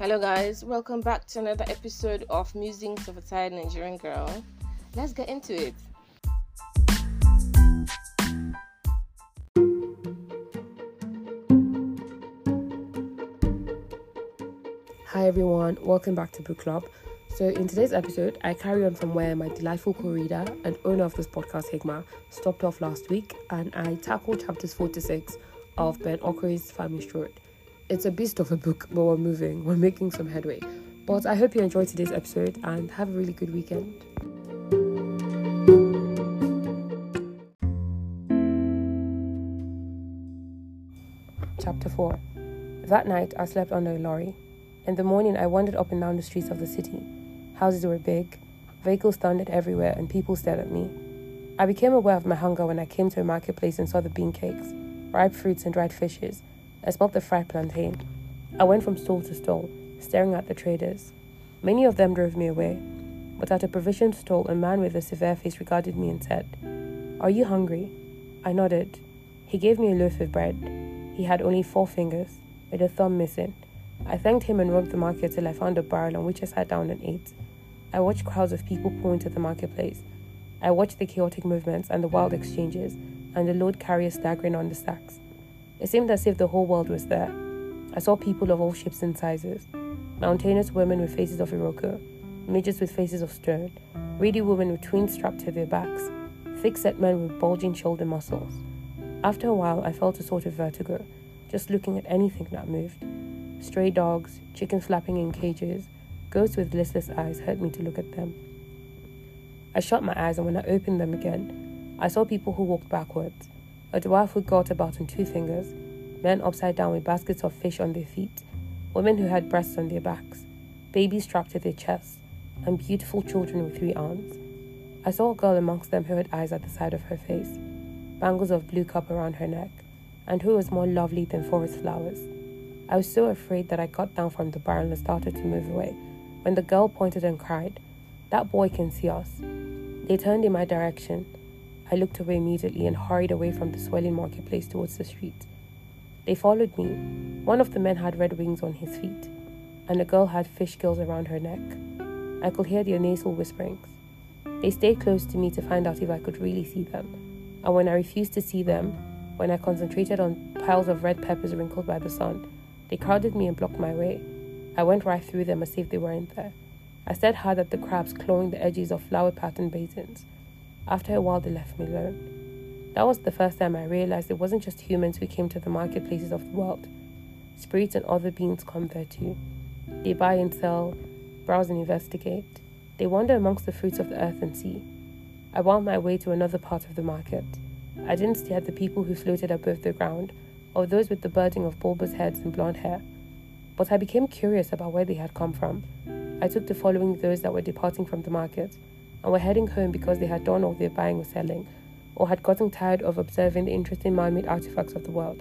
Hello, guys. Welcome back to another episode of Musings of a Tired Nigerian Girl. Let's get into it. Hi everyone, welcome back to Book Club. So in today's episode, I carry on from where my delightful co-reader and owner of this podcast, Higma, stopped off last week, and I tackle chapters 4 to 6 of Ben Okri's Famished Road. It's a beast of a book, but we're making some headway. But I hope you enjoyed today's episode and have a really good weekend. Chapter 4. That night, I slept under a lorry. In the morning, I wandered up and down the streets of the city. Houses were big, vehicles thundered everywhere, and people stared at me. I became aware of my hunger when I came to a marketplace and saw the bean cakes, ripe fruits, and dried fishes. I smelt the fried plantain. I went from stall to stall, staring at the traders. Many of them drove me away, but at a provision stall, a man with a severe face regarded me and said, "Are you hungry?" I nodded. He gave me a loaf of bread. He had only 4 fingers, with a thumb missing. I thanked him and roamed the market till I found a barrel on which I sat down and ate. I watched crowds of people pour into the marketplace. I watched the chaotic movements and the wild exchanges, and the load carriers staggering on the stacks. It seemed as if the whole world was there. I saw people of all shapes and sizes. Mountainous women with faces of Iroko, midgets with faces of stone, reedy women with twins strapped to their backs, thick-set men with bulging shoulder muscles. After a while, I felt a sort of vertigo, just looking at anything that moved. Stray dogs, chickens flapping in cages, ghosts with listless eyes hurt me to look at them. I shut my eyes, and when I opened them again, I saw people who walked backwards. A dwarf who got about on 2 fingers, men upside down with baskets of fish on their feet, women who had breasts on their backs, babies strapped to their chests, and beautiful children with 3 arms. I saw a girl amongst them who had eyes at the side of her face, bangles of blue cup around her neck, and who was more lovely than forest flowers. I was so afraid that I got down from the barrel and started to move away, when the girl pointed and cried, "That boy can see us." They turned in my direction. I looked away immediately and hurried away from the swelling marketplace towards the street. They followed me. One of the men had red wings on his feet, and the girl had fish gills around her neck. I could hear their nasal whisperings. They stayed close to me to find out if I could really see them, and when I refused to see them, when I concentrated on piles of red peppers wrinkled by the sun, they crowded me and blocked my way. I went right through them as if they weren't there. I stared hard at the crabs clawing the edges of flower-patterned basins. After a while, they left me alone. That was the first time I realized it wasn't just humans who came to the marketplaces of the world. Spirits and other beings come there too. They buy and sell, browse and investigate. They wander amongst the fruits of the earth and sea. I wound my way to another part of the market. I didn't stare at the people who floated above the ground, or those with the burden of bulbous heads and blonde hair. But I became curious about where they had come from. I took to following those that were departing from the market, and were heading home because they had done all their buying or selling, or had gotten tired of observing the interesting man-made artifacts of the world.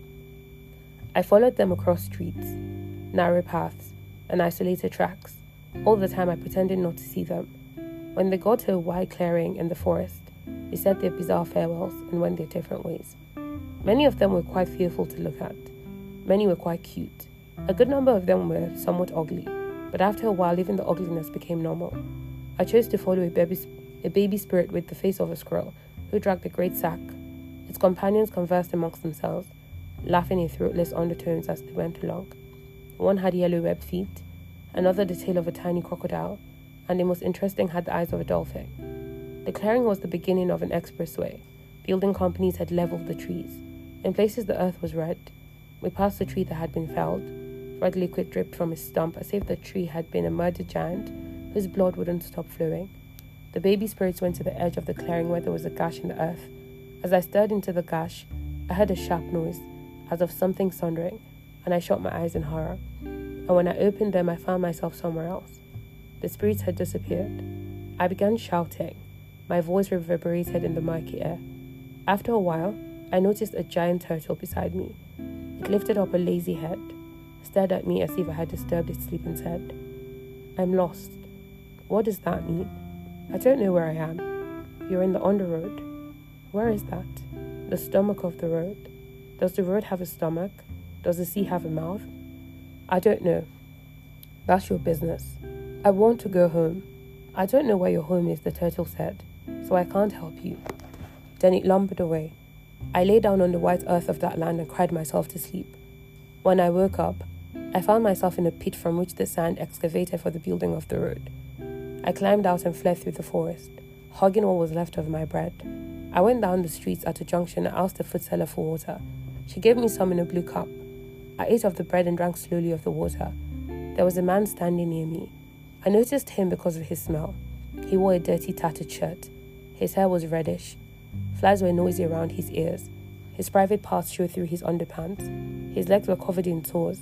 I followed them across streets, narrow paths, and isolated tracks. All the time I pretended not to see them. When they got to a wide clearing in the forest, they said their bizarre farewells and went their different ways. Many of them were quite fearful to look at. Many were quite cute. A good number of them were somewhat ugly, but after a while even the ugliness became normal. I chose to follow a baby spirit with the face of a squirrel, who dragged a great sack. Its companions conversed amongst themselves, laughing in throatless undertones as they went along. One had yellow webbed feet, another the tail of a tiny crocodile, and the most interesting had the eyes of a dolphin. The clearing was the beginning of an expressway. Building companies had leveled the trees. In places the earth was red. We passed a tree that had been felled. Red liquid dripped from its stump as if the tree had been a murdered giant whose blood wouldn't stop flowing. The baby spirits went to the edge of the clearing where there was a gash in the earth. As I stared into the gash, I heard a sharp noise, as of something sundering, and I shut my eyes in horror. And when I opened them, I found myself somewhere else. The spirits had disappeared. I began shouting. My voice reverberated in the murky air. After a while, I noticed a giant turtle beside me. It lifted up a lazy head, stared at me as if I had disturbed its sleep and said, "I'm lost." What does that mean? I don't know where I am. You're in the underroad. Where is that? The stomach of the road. Does the road have a stomach? Does the sea have a mouth? I don't know. That's your business. I want to go home. I don't know where your home is, the turtle said, so I can't help you. Then it lumbered away. I lay down on the white earth of that land and cried myself to sleep. When I woke up, I found myself in a pit from which the sand excavated for the building of the road. I climbed out and fled through the forest, hugging what was left of my bread. I went down the streets at a junction and asked the food seller for water. She gave me some in a blue cup. I ate of the bread and drank slowly of the water. There was a man standing near me. I noticed him because of his smell. He wore a dirty, tattered shirt. His hair was reddish. Flies were noisy around his ears. His private parts showed through his underpants. His legs were covered in sores.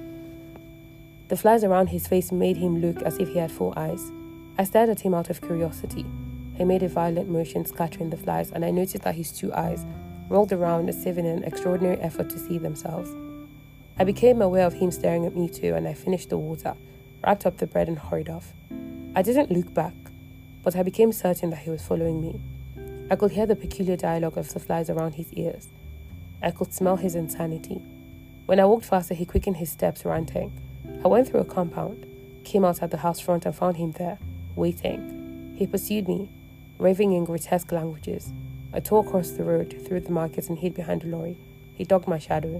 The flies around his face made him look as if he had 4 eyes. I stared at him out of curiosity. He made a violent motion, scattering the flies, and I noticed that his 2 eyes rolled around as if in an extraordinary effort to see themselves. I became aware of him staring at me too, and I finished the water, wrapped up the bread, and hurried off. I didn't look back, but I became certain that he was following me. I could hear the peculiar dialogue of the flies around his ears. I could smell his insanity. When I walked faster, he quickened his steps, ranting. I went through a compound, came out at the house front, and found him there, waiting. He pursued me, raving in grotesque languages. I tore across the road, through the market, and hid behind a lorry. He dogged my shadow.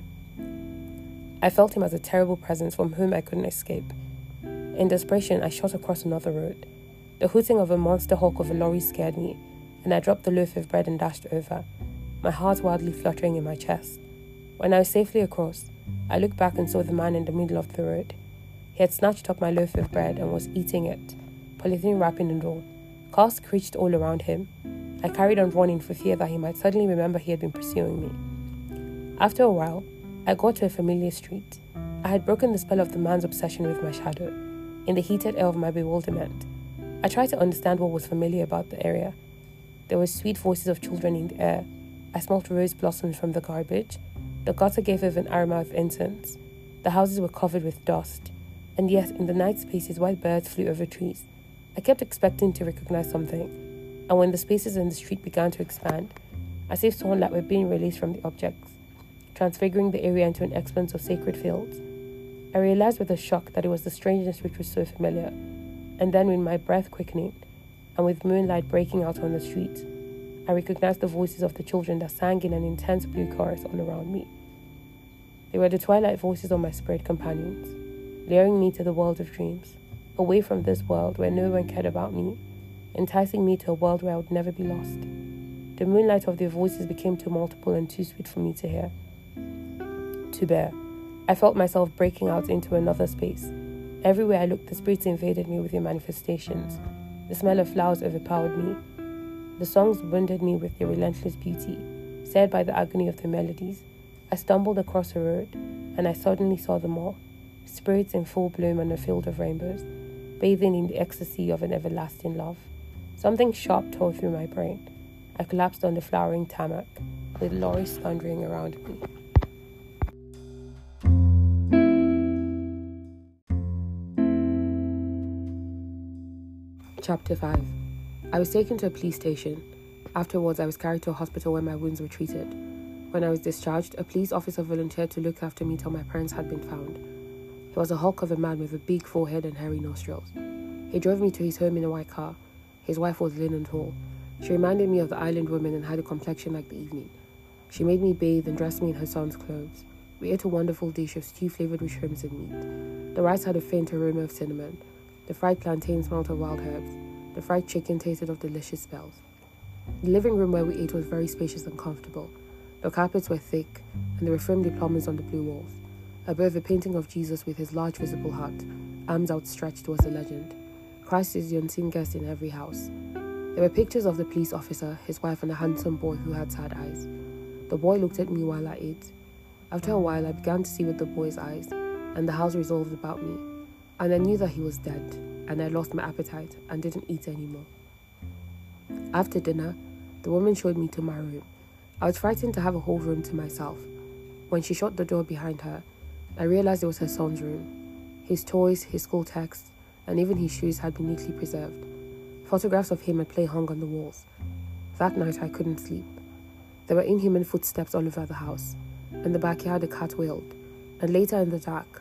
I felt him as a terrible presence from whom I couldn't escape. In desperation, I shot across another road. The hooting of a monster hawk of a lorry scared me, and I dropped the loaf of bread and dashed over, my heart wildly fluttering in my chest. When I was safely across, I looked back and saw the man in the middle of the road. He had snatched up my loaf of bread and was eating it, polythene wrapping and all. Cars screeched all around him. I carried on running for fear that he might suddenly remember he had been pursuing me. After a while, I got to a familiar street. I had broken the spell of the man's obsession with my shadow. In the heated air of my bewilderment, I tried to understand what was familiar about the area. There were sweet voices of children in the air. I smelt rose blossoms from the garbage. The gutter gave off an aroma of incense. The houses were covered with dust. And yet, in the night spaces, white birds flew over trees. I kept expecting to recognize something. And when the spaces in the street began to expand, as if sunlight were being released from the objects, transfiguring the area into an expanse of sacred fields, I realized with a shock that it was the strangeness which was so familiar. And then, with my breath quickening, and with moonlight breaking out on the street, I recognized the voices of the children that sang in an intense blue chorus all around me. They were the twilight voices of my spirit companions, luring me to the world of dreams, away from this world where no one cared about me, enticing me to a world where I would never be lost. The moonlight of their voices became too multiple and too sweet for me to hear, to bear. I felt myself breaking out into another space. Everywhere I looked, the spirits invaded me with their manifestations. The smell of flowers overpowered me. The songs wounded me with their relentless beauty, stirred by the agony of the melodies. I stumbled across a road, and I suddenly saw them all, spirits in full bloom on a field of rainbows, bathing in the ecstasy of an everlasting love. Something sharp tore through my brain. I collapsed on the flowering tarmac, with lorries thundering around me. Chapter 5. I was taken to a police station. Afterwards, I was carried to a hospital where my wounds were treated. When I was discharged, a police officer volunteered to look after me till my parents had been found. He was a hulk of a man with a big forehead and hairy nostrils. He drove me to his home in a white car. His wife was lean and tall. She reminded me of the island woman and had a complexion like the evening. She made me bathe and dressed me in her son's clothes. We ate a wonderful dish of stew flavoured with shrimps and meat. The rice had a faint aroma of cinnamon. The fried plantain smelled of wild herbs. The fried chicken tasted of delicious smells. The living room where we ate was very spacious and comfortable. The carpets were thick, and there were firm diplomas on the blue walls. Above, a painting of Jesus with his large visible heart, arms outstretched, was a legend. Christ is the unseen guest in every house. There were pictures of the police officer, his wife, and a handsome boy who had sad eyes. The boy looked at me while I ate. After a while, I began to see with the boy's eyes, and the house resolved about me. And I knew that he was dead, and I lost my appetite and didn't eat anymore. After dinner, the woman showed me to my room. I was frightened to have a whole room to myself. When she shut the door behind her, I realized it was her son's room. His toys, his school texts, and even his shoes had been neatly preserved. Photographs of him at play hung on the walls. That night I couldn't sleep. There were inhuman footsteps all over the house. In the backyard a cat wailed, and later in the dark,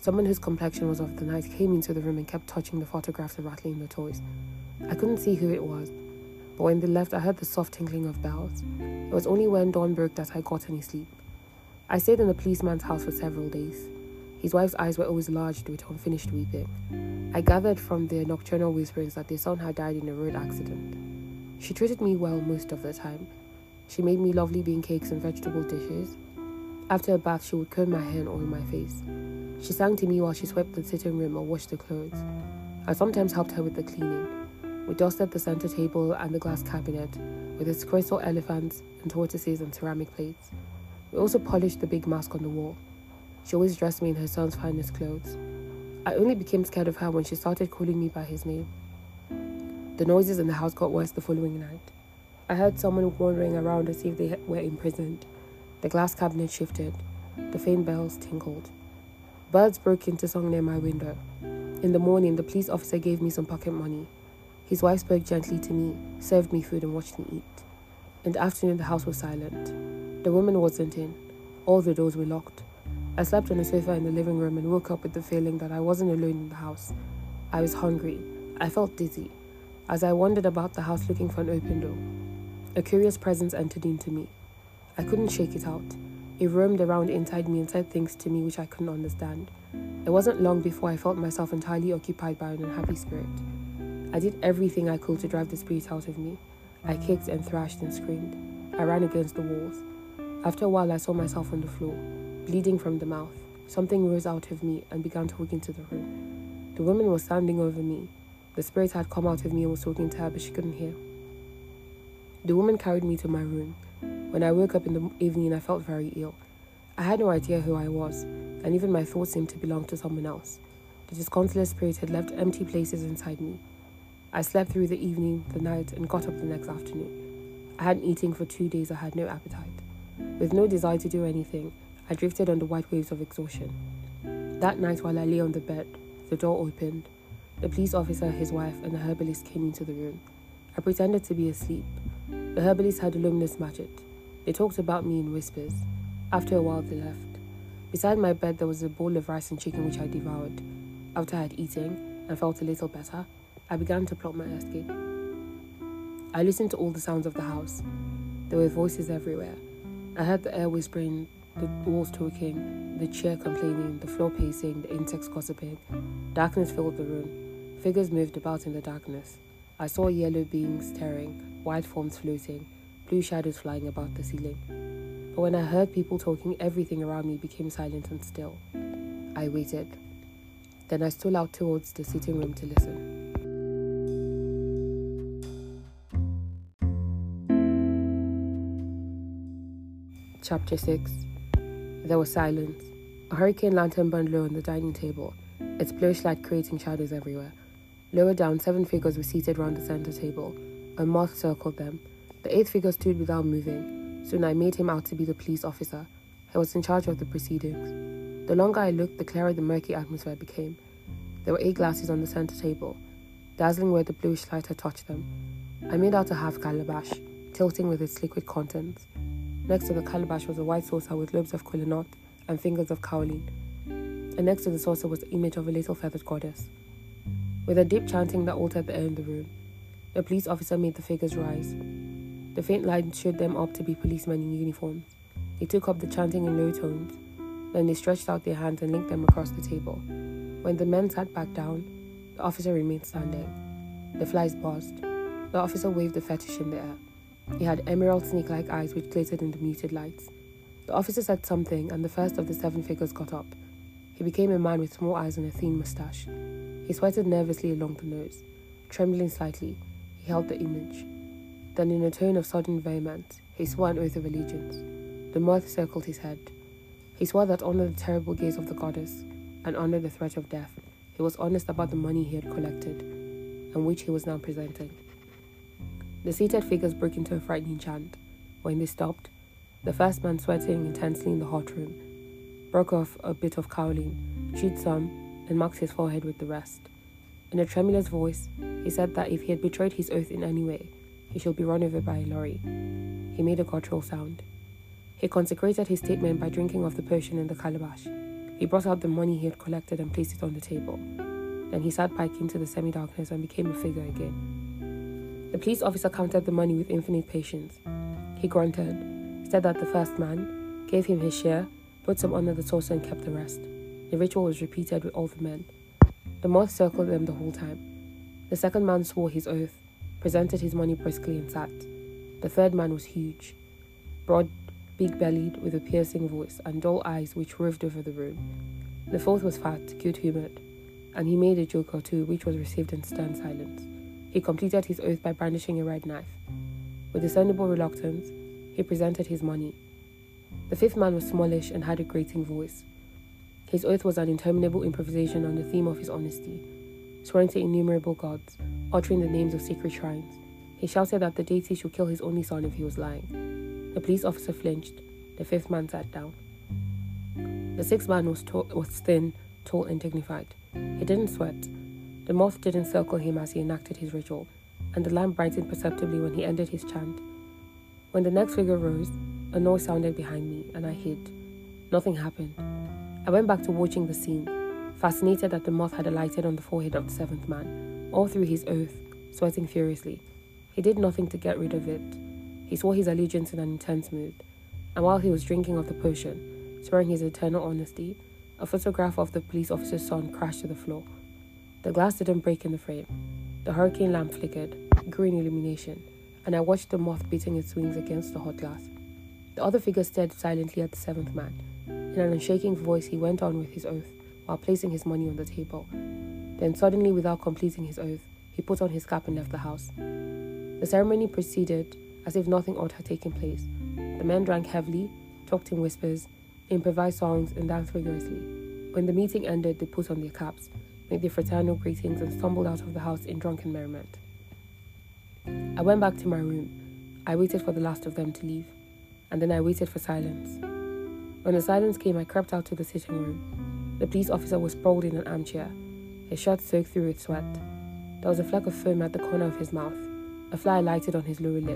Someone whose complexion was of the night came into the room and kept touching the photographs and rattling the toys. I couldn't see who it was, but when they left, I heard the soft tinkling of bells. It was only when dawn broke that I got any sleep. I stayed in the policeman's house for several days. His wife's eyes were always large with unfinished weeping. I gathered from their nocturnal whisperings that their son had died in a road accident. She treated me well most of the time. She made me lovely bean cakes and vegetable dishes. After a bath, she would comb my hair and oil my face. She sang to me while she swept the sitting room or washed the clothes. I sometimes helped her with the cleaning. We dusted the center table and the glass cabinet with its crystal elephants and tortoises and ceramic plates. We also polished the big mask on the wall. She always dressed me in her son's finest clothes. I only became scared of her when she started calling me by his name. The noises in the house got worse the following night. I heard someone wandering around as if they were imprisoned. The glass cabinet shifted. The faint bells tinkled. Birds broke into song near my window. In the morning, the police officer gave me some pocket money. His wife spoke gently to me, served me food and watched me eat. In the afternoon, the house was silent. The woman wasn't in. All the doors were locked. I slept on a sofa in the living room and woke up with the feeling that I wasn't alone in the house. I was hungry. I felt dizzy. As I wandered about the house looking for an open door, a curious presence entered into me. I couldn't shake it out. It roamed around inside me and said things to me which I couldn't understand. It wasn't long before I felt myself entirely occupied by an unhappy spirit. I did everything I could to drive the spirit out of me. I kicked and thrashed and screamed. I ran against the walls. After a while, I saw myself on the floor, bleeding from the mouth. Something rose out of me and began to walk into the room. The woman was standing over me. The spirit had come out of me and was talking to her, but she couldn't hear. The woman carried me to my room. When I woke up in the evening, I felt very ill. I had no idea who I was, and even my thoughts seemed to belong to someone else. The disconsolate spirit had left empty places inside me. I slept through the evening, the night, and got up the next afternoon. I hadn't eaten for 2 days. I had no appetite. With no desire to do anything, I drifted on the white waves of exhaustion. That night, while I lay on the bed, the door opened. The police officer, his wife, and the herbalist came into the room. I pretended to be asleep. The herbalist had a luminous matchet. They talked about me in whispers. After a while, they left. Beside my bed, there was a bowl of rice and chicken which I devoured. After I had eaten and felt a little better, I began to plot my escape. I listened to all the sounds of the house. There were voices everywhere. I heard the air whispering, the walls talking, the chair complaining, the floor pacing, the insects gossiping. Darkness filled the room. Figures moved about in the darkness. I saw yellow beings staring, white forms floating, blue shadows flying about the ceiling. But when I heard people talking, everything around me became silent and still. I waited. Then I stole out towards the sitting room to listen. Chapter 6. There was silence. A hurricane lantern burned low on the dining table, its bluish light creating shadows everywhere. Lower down, 7 figures were seated round the center table. A moth circled them. The 8th figure stood without moving. Soon I made him out to be the police officer. He was in charge of the proceedings. The longer I looked, the clearer the murky atmosphere became. There were 8 glasses on the center table, dazzling where the bluish light had touched them. I made out a half calabash, tilting with its liquid contents. Next to the calabash was a white saucer with lobes of kola nut and fingers of kaolin. And next to the saucer was the image of a little feathered goddess. With a deep chanting that altered the air in the room, the police officer made the figures rise. The faint light showed them up to be policemen in uniforms. They took up the chanting in low tones. Then they stretched out their hands and linked them across the table. When the men sat back down, the officer remained standing. The flies buzzed. The officer waved the fetish in the air. He had emerald snake-like eyes which glittered in the muted lights. The officer said something, and the first of the 7 figures got up. He became a man with small eyes and a thin moustache. He sweated nervously along the nose. Trembling slightly, he held the image. Then in a tone of sudden vehemence, he swore an oath of allegiance. The mirth circled his head. He swore that under the terrible gaze of the goddess, and under the threat of death, he was honest about the money he had collected, and which he was now presenting. The seated figures broke into a frightening chant. When they stopped, the first man, sweating intensely in the hot room, broke off a bit of kaolin, chewed some, and marked his forehead with the rest. In a tremulous voice, he said that if he had betrayed his oath in any way, he should be run over by a lorry. He made a guttural sound. He consecrated his statement by drinking of the potion in the calabash. He brought out the money he had collected and placed it on the table. Then he sat back into the semi-darkness and became a figure again. The police officer counted the money with infinite patience. He grunted, said that the first man, gave him his share, put some under the saucer and kept the rest. The ritual was repeated with all the men. The moth circled them the whole time. The second man swore his oath, presented his money briskly and sat. The third man was huge, broad, big-bellied, with a piercing voice and dull eyes which roved over the room. The fourth was fat, good-humoured, and he made a joke or two which was received in stern silence. He completed his oath by brandishing a red knife. With discernible reluctance, he presented his money. The fifth man was smallish and had a grating voice. His oath was an interminable improvisation on the theme of his honesty, swearing to innumerable gods, uttering the names of sacred shrines. He shouted that the deity should kill his only son if he was lying. The police officer flinched. The fifth man sat down. The sixth man was thin, tall, and dignified. He didn't sweat. The moth didn't circle him as he enacted his ritual, and the lamp brightened perceptibly when he ended his chant. When the next figure rose, a noise sounded behind me, and I hid. Nothing happened. I went back to watching the scene, fascinated that the moth had alighted on the forehead of the seventh man, all through his oath, sweating furiously. He did nothing to get rid of it. He swore his allegiance in an intense mood, and while he was drinking of the potion, swearing his eternal honesty, a photograph of the police officer's son crashed to the floor. The glass didn't break in the frame. The hurricane lamp flickered, grew in illumination, and I watched the moth beating its wings against the hot glass. The other figure stared silently at the seventh man. In an unshaking voice, he went on with his oath, while placing his money on the table. Then suddenly, without completing his oath, he put on his cap and left the house. The ceremony proceeded as if nothing odd had taken place. The men drank heavily, talked in whispers, improvised songs, and danced vigorously. When the meeting ended, they put on their caps, made their fraternal greetings, and stumbled out of the house in drunken merriment. I went back to my room. I waited for the last of them to leave, and then I waited for silence. When the silence came, I crept out to the sitting room. The police officer was sprawled in an armchair, his shirt soaked through with sweat. There was a fleck of foam at the corner of his mouth. A fly alighted on his lower lip,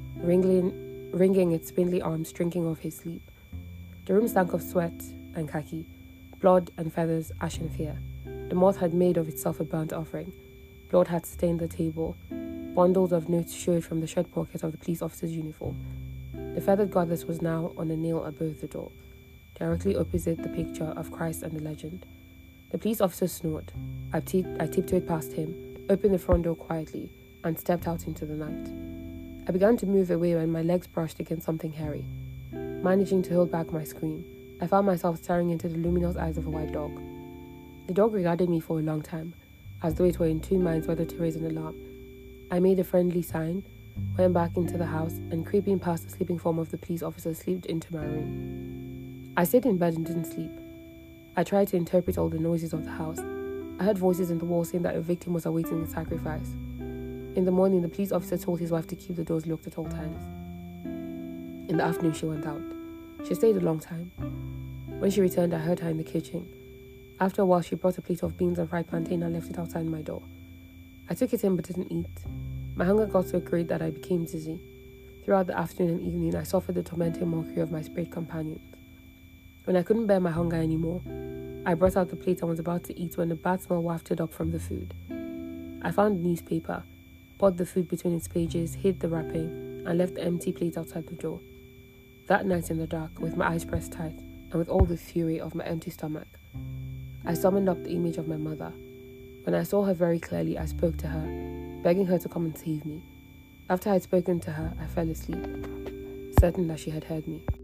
wringing its spindly arms, drinking off his sleep. The room stank of sweat and khaki, blood and feathers, ash and fear. The moth had made of itself a burnt offering. Blood had stained the table. Bundles of notes showed from the shirt pocket of the police officer's uniform. The feathered goddess was now on a nail above the door, directly opposite the picture of Christ and the legend. The police officer snored. I tiptoed past him, opened the front door quietly, and stepped out into the night. I began to move away when my legs brushed against something hairy. Managing to hold back my scream, I found myself staring into the luminous eyes of a white dog. The dog regarded me for a long time, as though it were in two minds whether to raise an alarm. I made a friendly sign, went back into the house, and creeping past the sleeping form of the police officer, slipped into my room. I stayed in bed and didn't sleep. I tried to interpret all the noises of the house. I heard voices in the wall saying that a victim was awaiting the sacrifice. In the morning, the police officer told his wife to keep the doors locked at all times. In the afternoon, she went out. She stayed a long time. When she returned, I heard her in the kitchen. After a while, she brought a plate of beans and fried plantain and left it outside my door. I took it in but didn't eat. My hunger got so great that I became dizzy. Throughout the afternoon and evening, I suffered the tormenting mockery of my sprayed companions. When I couldn't bear my hunger anymore, I brought out the plate and was about to eat when a bad smell wafted up from the food. I found a newspaper, poured the food between its pages, hid the wrapping, and left the empty plate outside the door. That night in the dark, with my eyes pressed tight, and with all the fury of my empty stomach, I summoned up the image of my mother. When I saw her very clearly, I spoke to her, begging her to come and save me. After I had spoken to her, I fell asleep, certain that she had heard me.